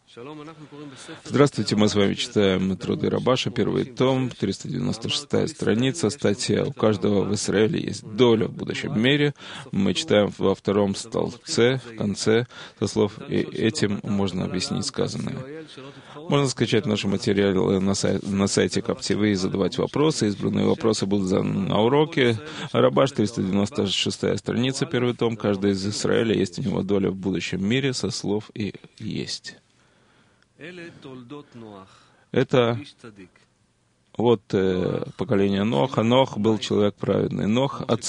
Здравствуйте, мы с вами читаем Труды Рабаша, первый том, 396-я страница, статья «У каждого в Израиле есть доля в будущем мире». Мы читаем во втором столбце, в конце, со слов «И этим можно объяснить сказанное». Можно скачать наши материалы на сайте Каптивы и задавать вопросы. Избранные вопросы будут заданы на уроке. Рабаш, 396-я страница, первый том. Каждый из Израиля есть у него доля в будущем мире, со слов «И есть». Это вот поколение Ноха. Нох был человек праведный. Нох от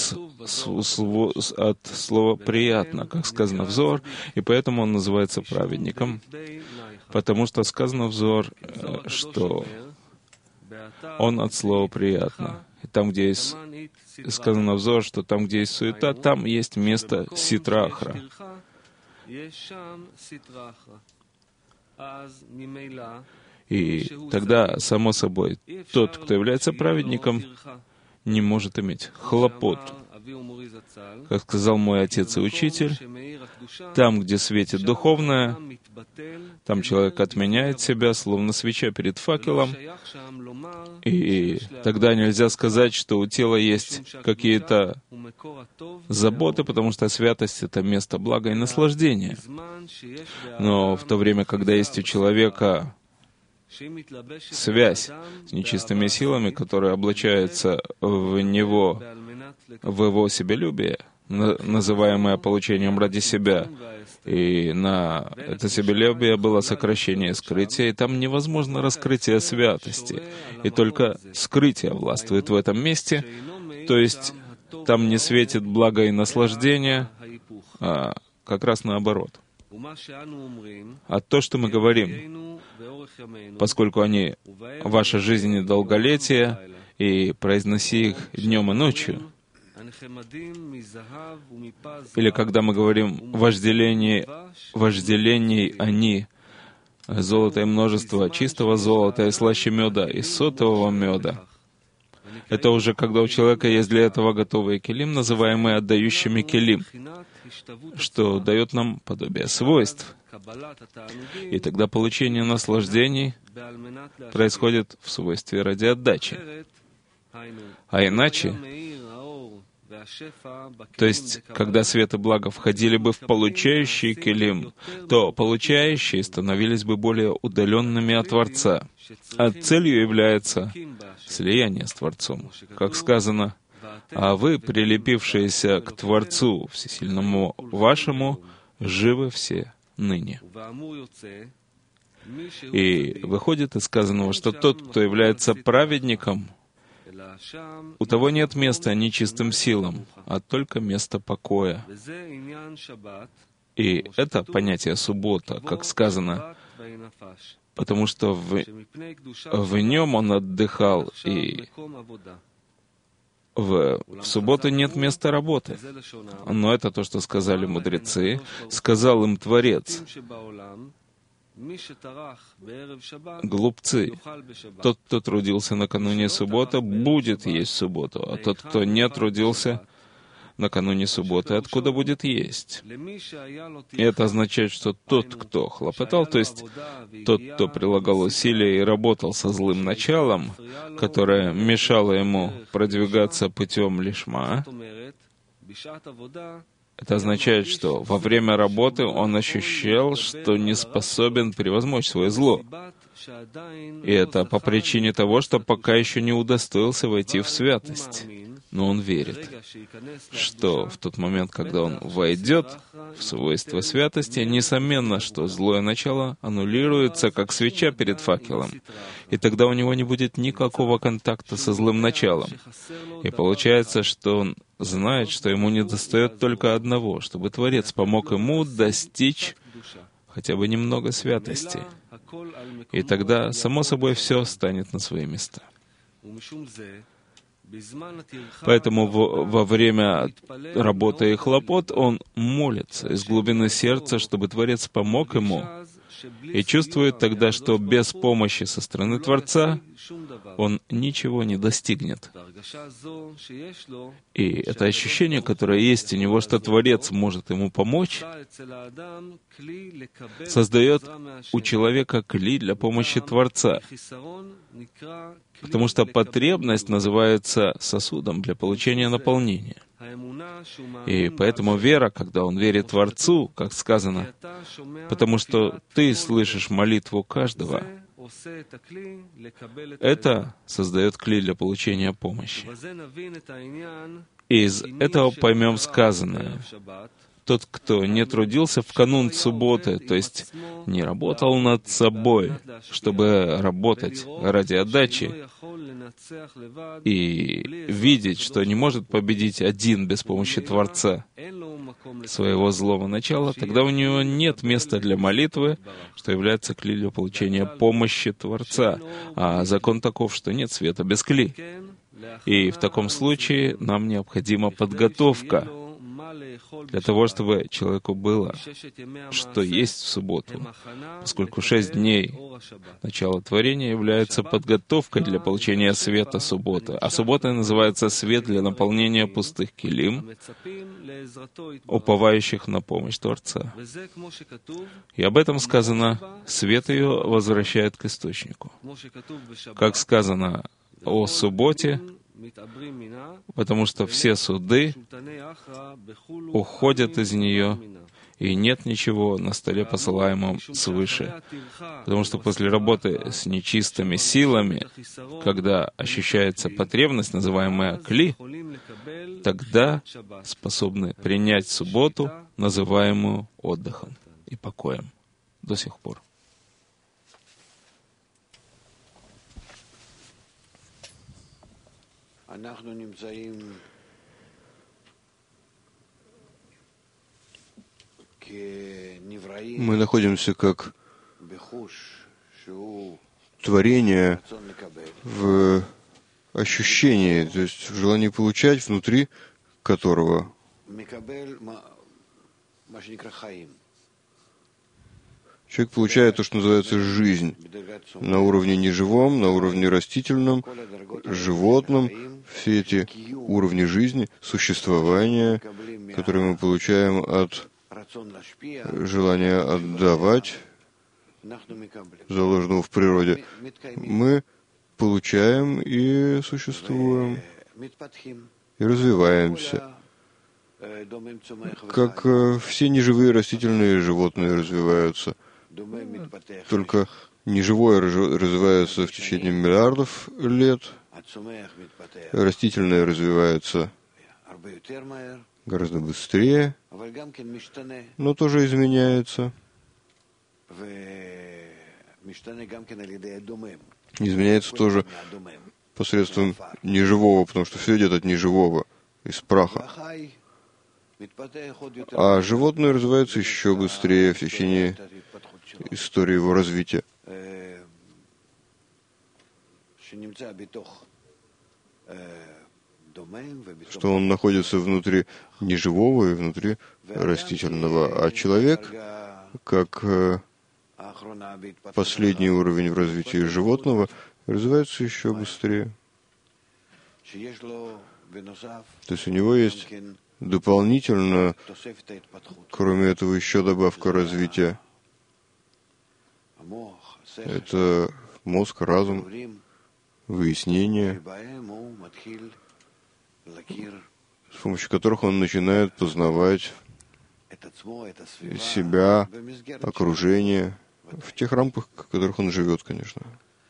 слова «приятно», как сказано «взор», и поэтому он называется праведником, потому что сказано «взор», что он от слова «приятно». И там, где есть сказано «взор», что там, где есть суета, там есть место ситра-ахра. И тогда, само собой, тот, кто является праведником, не может иметь хлопот. Как сказал мой отец и учитель, там, где светит духовное, там человек отменяет себя, словно свеча перед факелом, и тогда нельзя сказать, что у тела есть какие-то заботы, потому что святость — это место блага и наслаждения. Но в то время, когда есть у человека связь с нечистыми силами, которые облачаются в него, в его себелюбие, называемое получением ради себя, и на это себелюбие было сокращение скрытия, и там невозможно раскрытие святости, и только скрытие властвует в этом месте, то есть там не светит благо и наслаждение, а как раз наоборот. А то, что мы говорим, поскольку они ваша жизнь и долголетие, и произноси их днем и ночью, или когда мы говорим вожделение они, золото и множество чистого золота, и слаще меда, и сотового меда, это уже когда у человека есть для этого готовые келим, называемые отдающими келим, что дает нам подобие свойств. И тогда получение наслаждений происходит в свойстве ради отдачи. А иначе, то есть, когда свет и благо входили бы в получающий келим, то получающие становились бы более удаленными от Творца, а целью является слияние с Творцом. Как сказано, «А вы, прилепившиеся к Творцу Всесильному вашему, живы все ныне». И выходит из сказанного, что тот, кто является праведником, у того нет места нечистым силам, а только место покоя. И это понятие суббота, как сказано, потому что в нем он отдыхал, и в субботу нет места работы. Но это то, что сказали мудрецы. Сказал им Творец: глупцы, тот, кто трудился накануне субботы, будет есть в субботу, а тот, кто не трудился накануне субботы, откуда будет есть? И это означает, что тот, кто хлопотал, то есть тот, кто прилагал усилия и работал со злым началом, которое мешало ему продвигаться путем лишма, это означает, что во время работы он ощущал, что не способен превозмочь свое зло. И это по причине того, что пока еще не удостоился войти в святость. Но он верит, что в тот момент, когда он войдет в свойство святости, несомненно, что злое начало аннулируется, как свеча перед факелом. И тогда у него не будет никакого контакта со злым началом. И получается, что он знает, что ему недостает только одного, чтобы Творец помог ему достичь хотя бы немного святости. И тогда, само собой, все станет на свои места. Поэтому во время работы и хлопот он молится из глубины сердца, чтобы Творец помог ему и чувствует тогда, что без помощи со стороны Творца он ничего не достигнет. И это ощущение, которое есть у него, что Творец может ему помочь, создает у человека кли для помощи Творца. Потому что потребность называется сосудом для получения наполнения. И поэтому вера, когда он верит Творцу, как сказано, потому что ты слышишь молитву каждого, это создает кли для получения помощи. И из этого поймем сказанное. Тот, кто не трудился в канун субботы, то есть не работал над собой, чтобы работать ради отдачи, и видеть, что не может победить один без помощи Творца своего злого начала, тогда у него нет места для молитвы, что является кли для получения помощи Творца. А закон таков, что нет света без кли. И в таком случае нам необходима подготовка для того, чтобы человеку было, что есть в субботу, поскольку 6 дней начала творения является подготовкой для получения света субботы. А суббота называется свет для наполнения пустых килим, уповающих на помощь Творца. И об этом сказано, свет ее возвращает к источнику. Как сказано о субботе, потому что все суды уходят из нее, и нет ничего на столе, посылаемом свыше. Потому что после работы с нечистыми силами, когда ощущается потребность, называемая кли, тогда способны принять субботу, называемую отдыхом и покоем до сих пор. Мы находимся как творение в ощущении, то есть в желании получать, внутри которого человек получает то, что называется жизнь, на уровне неживом, на уровне растительном, животном. Все эти уровни жизни, существования, которые мы получаем от желания отдавать, заложенного в природе, мы получаем и существуем, и развиваемся. Как все неживые растительные животные развиваются. Только неживое развивается в течение миллиардов лет, растительное развивается гораздо быстрее, но тоже изменяется. Изменяется тоже посредством неживого, потому что все идет от неживого, из праха. А животное развивается еще быстрее в течение истории его развития. Что он находится внутри неживого и внутри растительного. А человек, как последний уровень в развитии животного, развивается еще быстрее. То есть у него есть дополнительно, кроме этого, еще добавка развития. Это мозг, разум, выяснение, с помощью которых он начинает познавать себя, окружение, в тех рамках, в которых он живет, конечно.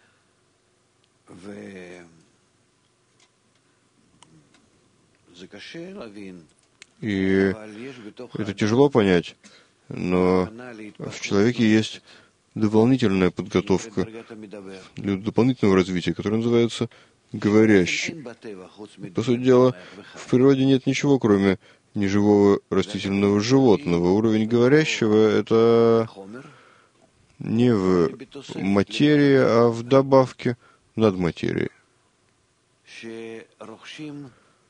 И это тяжело понять, но в человеке есть дополнительная подготовка для дополнительного развития, которое называется говорящий. По сути дела, в природе нет ничего, кроме неживого растительного животного. Уровень говорящего — это не в материи, а в добавке над материей.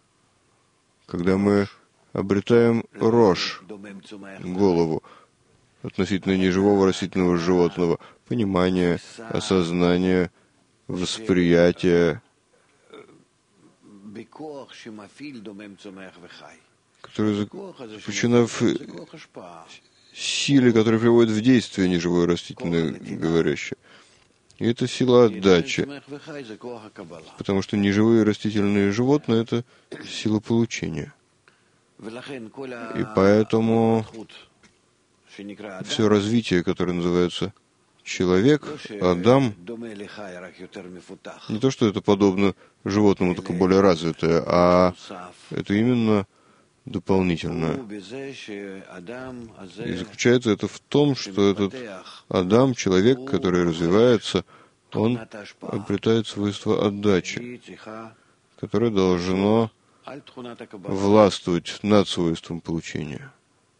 Когда мы обретаем рош, голову, относительно неживого растительного животного, понимание, осознание, восприятие, которая заключена в силе, которая приводит в действие неживое растительное говорящее. И это сила отдачи, потому что неживые растительные животные — это сила получения. И поэтому все развитие, которое называется человек, Адам, не то, что это подобно животному, только более развитое, а это именно дополнительное. И заключается это в том, что этот Адам, человек, который развивается, он обретает свойство отдачи, которое должно властвовать над свойством получения.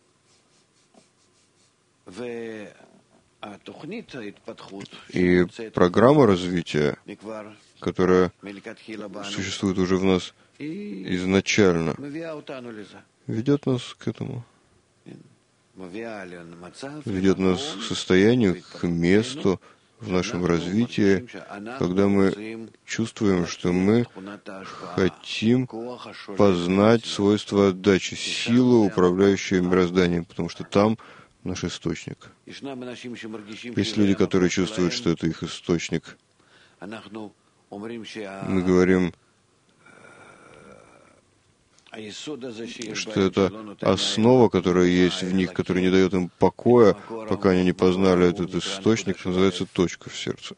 И программа развития, которая существует уже в нас изначально, ведет нас к этому, ведет нас к состоянию, к месту в нашем развитии, когда мы чувствуем, что мы хотим познать свойства отдачи, силу, управляющую мирозданием, потому что там наш источник. Есть люди, которые чувствуют, что это их источник. Мы говорим, что это основа, которая есть в них, которая не дает им покоя, пока они не познали этот источник, называется точка в сердце.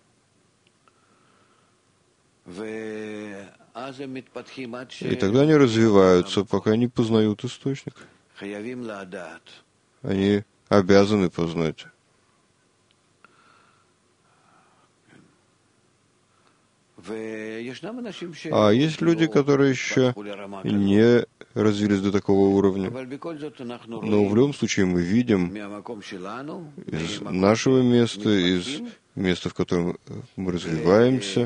И тогда они развиваются, пока не познают источник. Они обязаны познать. А есть люди, которые еще не развились до такого уровня. Но в любом случае мы видим из нашего места, из места, в котором мы развиваемся,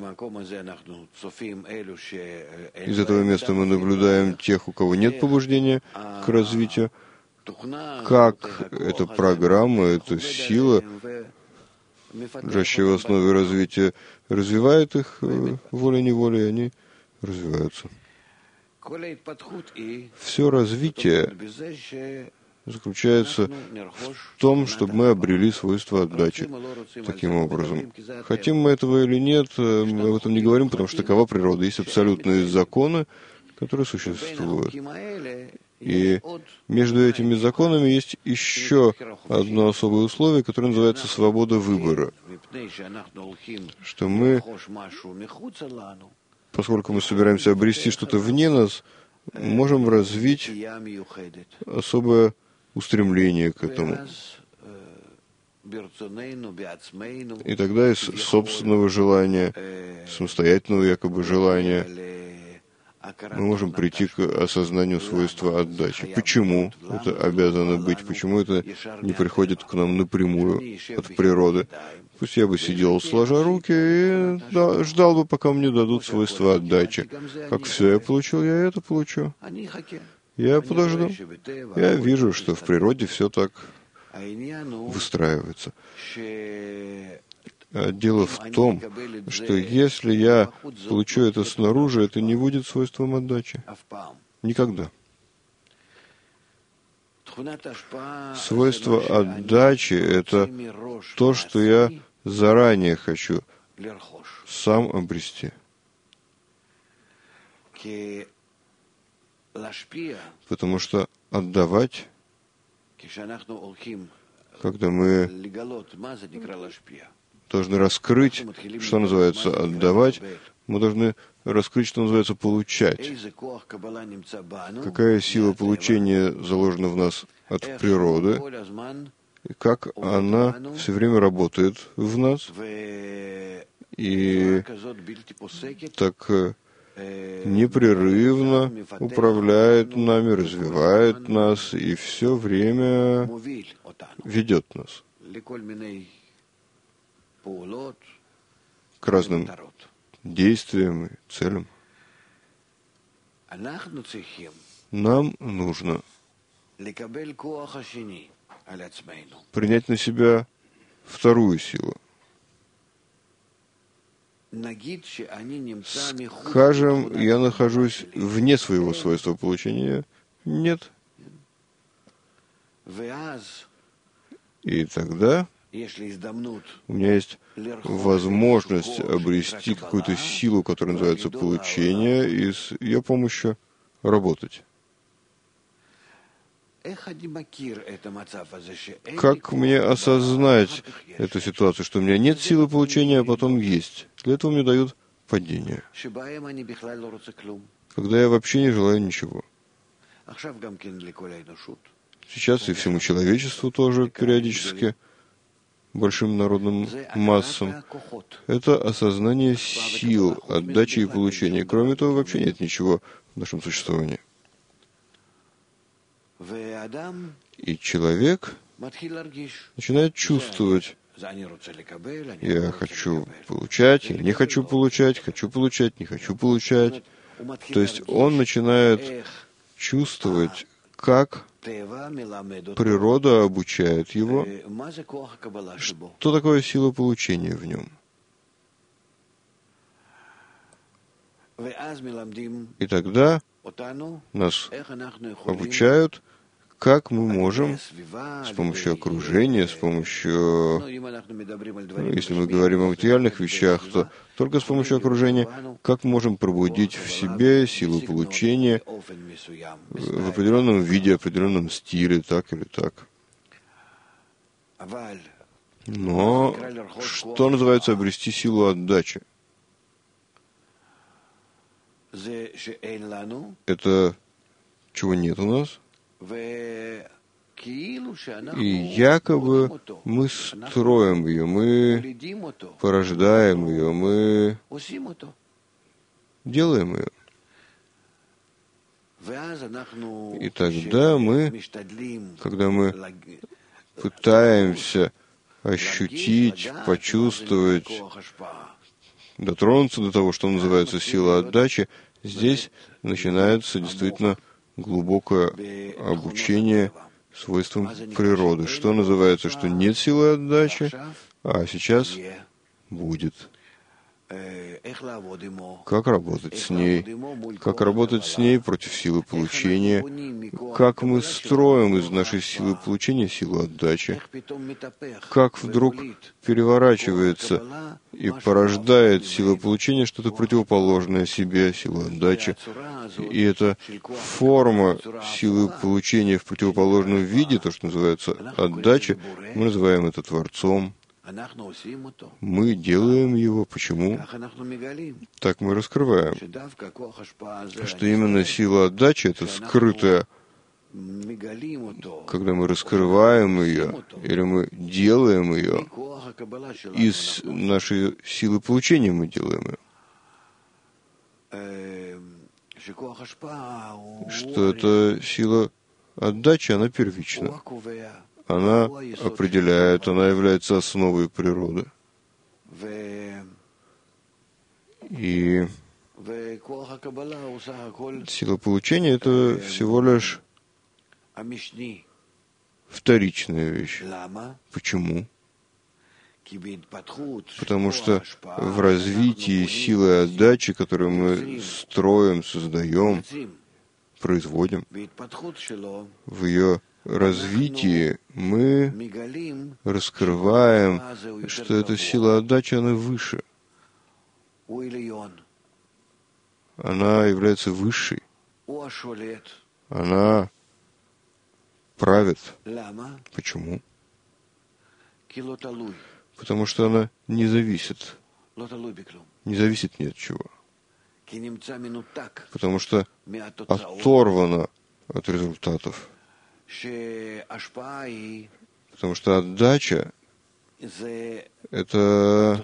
из этого места мы наблюдаем тех, у кого нет побуждения к развитию, как эта программа, эта сила, лежащая в основе развития, развивает их волей-неволей, и они развиваются. Все развитие заключается в том, чтобы мы обрели свойство отдачи таким образом. Хотим мы этого или нет, мы об этом не говорим, потому что такова природа. Есть абсолютные законы, которые существуют. И между этими законами есть еще одно особое условие, которое называется свобода выбора. Что мы, поскольку мы собираемся обрести что-то вне нас, можем развить особое устремление к этому. И тогда из собственного желания, самостоятельного якобы желания, мы можем прийти к осознанию свойства отдачи. Почему это обязано быть? Почему это не приходит к нам напрямую от природы? Пусть я бы сидел, сложа руки, и ждал бы, пока мне дадут свойства отдачи. Как все я получил, я это получу. Я подожду. Я вижу, что в природе все так выстраивается. Дело в том, что если я получу это снаружи, это не будет свойством отдачи. Никогда. Свойство отдачи — это то, что я заранее хочу сам обрести. Потому что отдавать, когда мы должны раскрыть, что называется отдавать, мы должны раскрыть, что называется получать. Какая сила получения заложена в нас от природы, и как она все время работает в нас, и так непрерывно управляет нами, развивает нас, и все время ведет нас к разным действиям и целям. Нам нужно принять на себя вторую силу. Скажем, я нахожусь вне своего свойства получения. Нет. И тогда у меня есть возможность обрести какую-то силу, которая называется получение, и с ее помощью работать. Как мне осознать эту ситуацию, что у меня нет силы получения, а потом есть? Для этого мне дают падение, когда я вообще не желаю ничего. Сейчас и всему человечеству тоже периодически, большим народным массам, это осознание сил, отдачи и получения. Кроме того, вообще нет ничего в нашем существовании. И человек начинает чувствовать: я хочу получать, я не хочу получать, не хочу получать. То есть он начинает чувствовать, как природа обучает его, что такое сила получения в нем. И тогда нас обучают, как мы можем с помощью окружения, с помощью, если мы говорим о материальных вещах, то только с помощью окружения, как мы можем пробудить в себе силу получения в определенном виде, определенном стиле, так или так. Но что называется обрести силу отдачи? Это чего нет у нас. И якобы мы строим ее, мы порождаем ее, мы делаем ее. И тогда мы, когда мы пытаемся ощутить, почувствовать, дотронуться до того, что называется сила отдачи, здесь начинается действительно глубокое обучение свойствам природы. Что называется, что нет силы отдачи, а сейчас будет. Как работать с ней? Как работать с ней против силы получения? Как мы строим из нашей силы получения силу отдачи? Как вдруг переворачивается и порождает сила получения что-то противоположное себе, сила отдачи? И эта форма силы получения в противоположном виде, то, что называется отдача, мы называем это Творцом. Мы делаем его. Почему? Так мы раскрываем, что именно сила отдачи — это скрытая, когда мы раскрываем ее, или мы делаем ее, из нашей силы получения мы делаем ее. Что эта сила отдачи, она первична. Она определяет, она является основой природы. И сила получения — это всего лишь вторичная вещь. Почему? Потому что в развитии силы отдачи, которую мы строим, создаем, производим, в ее развитии мы раскрываем, что эта сила отдачи, она выше. Она является высшей. Она правит. Почему? Потому что она не зависит. Не зависит ни от чего. Потому что оторвана от результатов. Потому что отдача — это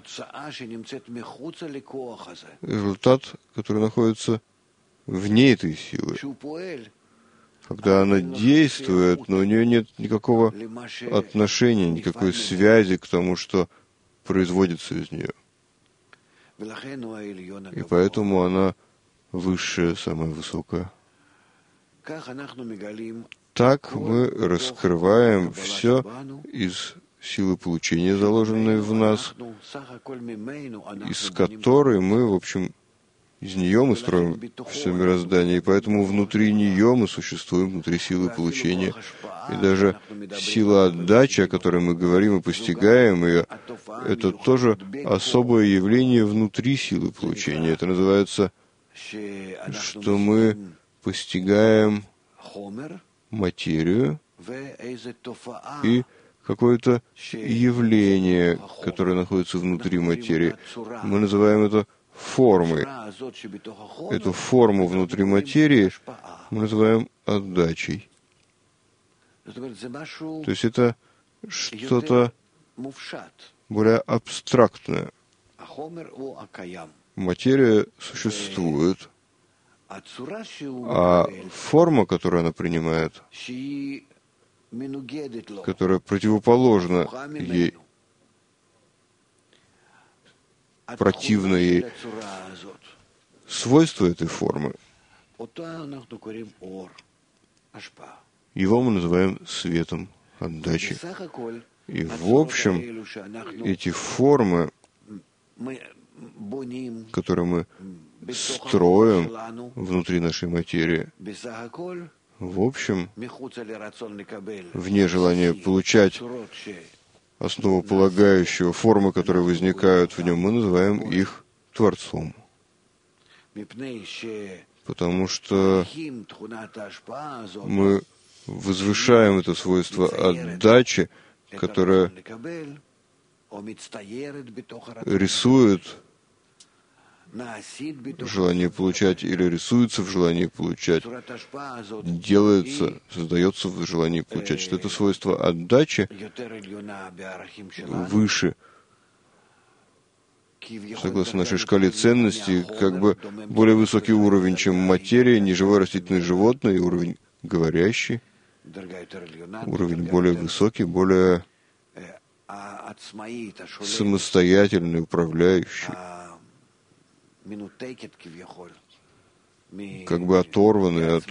результат, который находится вне этой силы. Когда она действует, но у нее нет никакого отношения, никакой связи к тому, что производится из нее. И поэтому она высшая, самая высокая. Так мы раскрываем все из силы получения, заложенной в нас, из которой мы, в общем, из нее мы строим все мироздание, и поэтому внутри нее мы существуем, внутри силы получения. И даже сила отдачи, о которой мы говорим и постигаем ее, это тоже особое явление внутри силы получения. Это называется, что мы постигаем материю и какое-то явление, которое находится внутри материи. Мы называем это формой. Эту форму внутри материи мы называем отдачей. То есть это что-то более абстрактное. Материя существует, а форма, которую она принимает, которая противоположна ей, противно ей, свойство этой формы, его мы называем светом отдачи. И в общем, эти формы, которые мы строим внутри нашей материи, в общем, вне желания получать основополагающего формы, которые возникают в нем, мы называем их Творцом. Потому что мы возвышаем это свойство отдачи, которое рисует желание получать или рисуется в желании получать, делается, создается в желании получать, что это свойство отдачи выше, согласно нашей шкале ценностей, как бы более высокий уровень, чем материя, неживое растительное животное, и уровень говорящий, уровень более высокий, более самостоятельный, управляющий, как бы оторванный от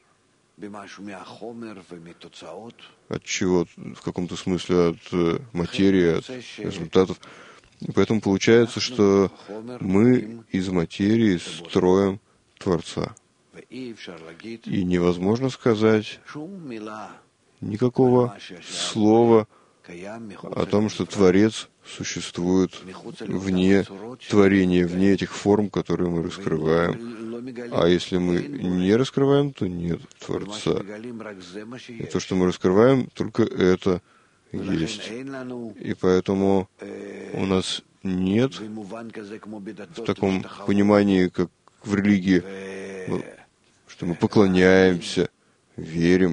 чего, в каком-то смысле от материи, от результатов. И поэтому получается, что мы из материи строим Творца. И невозможно сказать никакого слова о том, что Творец существует вне творения, вне этих форм, которые мы раскрываем. А если мы не раскрываем, то нет Творца. И то, что мы раскрываем, только это есть. И поэтому у нас нет в таком понимании, как в религии, что мы поклоняемся, верим,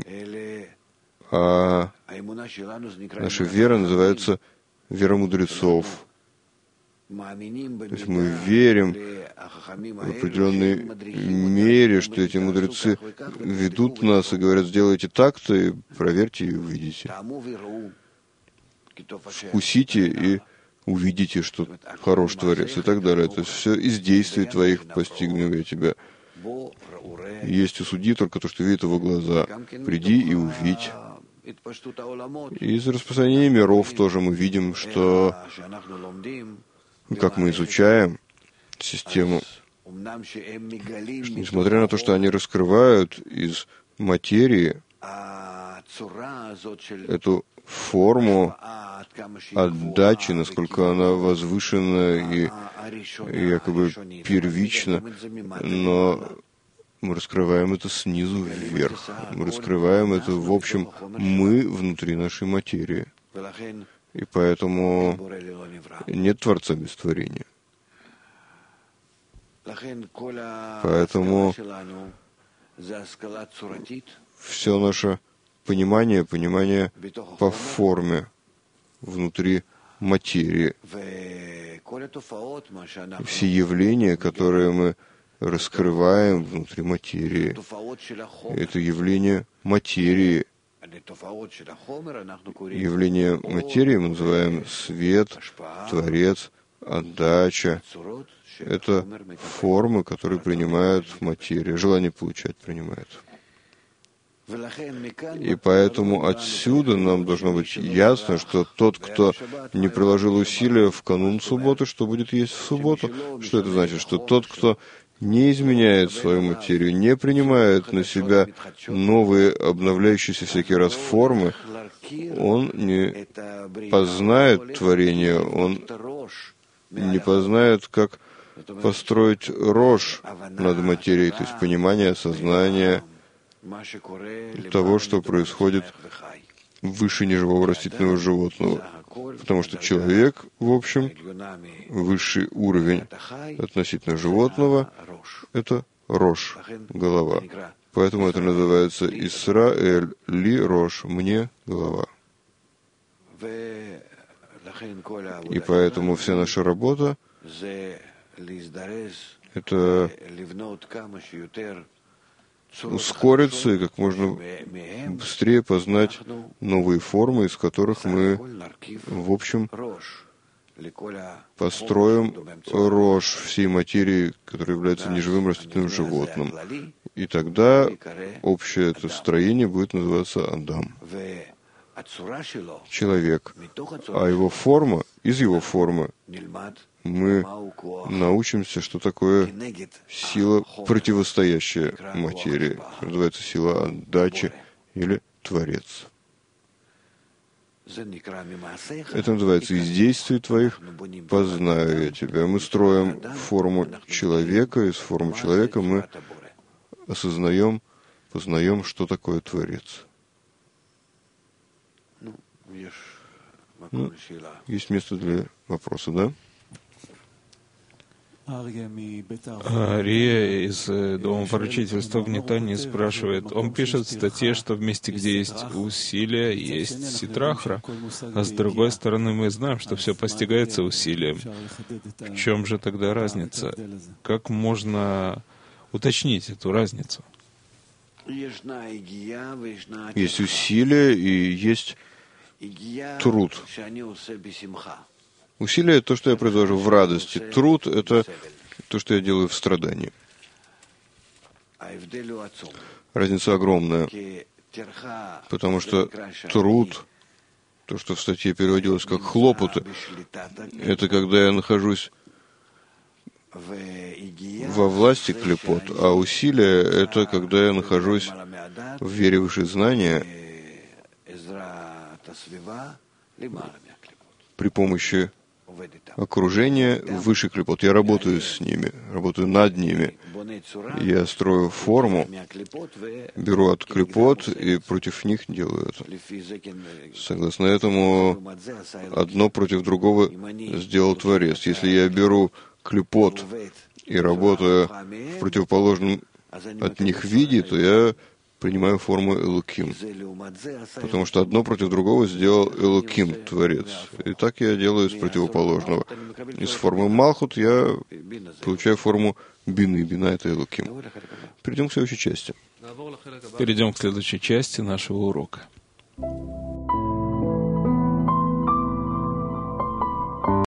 а наша вера называется вера мудрецов. То есть мы верим в определенной мере, что эти мудрецы ведут нас и говорят, сделайте так-то, и проверьте, и увидите. Вкусите и увидите, что хорош Творец, и так далее. То есть все из действий твоих постигну я тебя. Есть у судьи только то, что видит его глаза. Приди и увидь. И из распространения миров тоже мы видим, что, как мы изучаем систему, что, несмотря на то, что они раскрывают из материи эту форму отдачи, насколько она возвышена и якобы первична, но мы раскрываем это снизу вверх. Мы раскрываем это, в общем, мы внутри нашей материи. И поэтому нет Творца без творения. Поэтому все наше понимание по форме внутри материи. Все явления, которые мы раскрываем внутри материи, это явление материи. Явление материи мы называем свет, Творец, отдача. Это формы, которые принимают материю. Желание получать принимает. И поэтому отсюда нам должно быть ясно, что тот, кто не приложил усилия в канун субботы, что будет есть в субботу? Что это значит? Что тот, кто не изменяет свою материю, не принимает на себя новые, обновляющиеся всякий раз формы, он не познает творение, он не познает, как построить рожь над материей, то есть понимание, осознание того, что происходит выше неживого растительного животного. Потому что человек, в общем, высший уровень относительно животного — это рожь, голова. Поэтому это называется Исраэль ли рожь, мне голова. И поэтому вся наша работа — это ускориться и как можно быстрее познать новые формы, из которых мы, в общем, построим рожь всей материи, которая является неживым растительным животным. И тогда общее это строение будет называться Адам, человек. А его форма, из его формы мы научимся, что такое сила, противостоящая материи. Называется сила отдачи или Творец. Это называется «из действий твоих познаю я тебя». Мы строим форму человека, и с формы человека мы осознаем, познаем, что такое Творец. Есть место для вопроса, да? Ария из Дома поручительства в Нитании спрашивает, он пишет в статье, что в месте, где есть усилия, есть ситрахра, а с другой стороны мы знаем, что все постигается усилием. В чем же тогда разница? Как можно уточнить эту разницу? Есть усилия и есть труд. Усилие — это то, что я произвожу в радости. Труд — это то, что я делаю в страдании. Разница огромная, потому что труд, то, что в статье переводилось как хлопоты, это когда я нахожусь во власти клепот, а усилие — это когда я нахожусь в вере выше знания при помощи окружение выше клепот. Я работаю с ними, работаю над ними. Я строю форму, беру от клепот и против них делаю это. Согласно этому, одно против другого сделал Творец. Если я беру клепот и работаю в противоположном от них виде, то я принимаю форму Элоким, потому что одно против другого сделал Элоким, Творец. И так я делаю из противоположного. Из формы Малхут я получаю форму Бины. Бина — это Элоким. Перейдем к следующей части. Перейдем к следующей части нашего урока.